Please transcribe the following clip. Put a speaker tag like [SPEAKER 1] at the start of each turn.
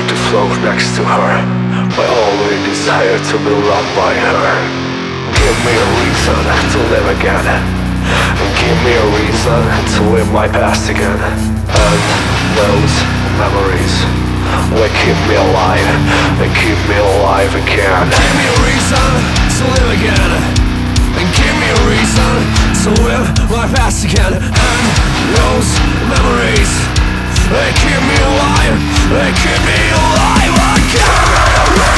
[SPEAKER 1] to float next to her. My only desire to be loved by her. Give me a reason to live again. Give me a reason to live my past again. And those memories will keep me alive and keep me alive again.
[SPEAKER 2] Give me a reason to live again. And give me a reason to live my past again. And those memories, they keep me alive. They keep me alive again.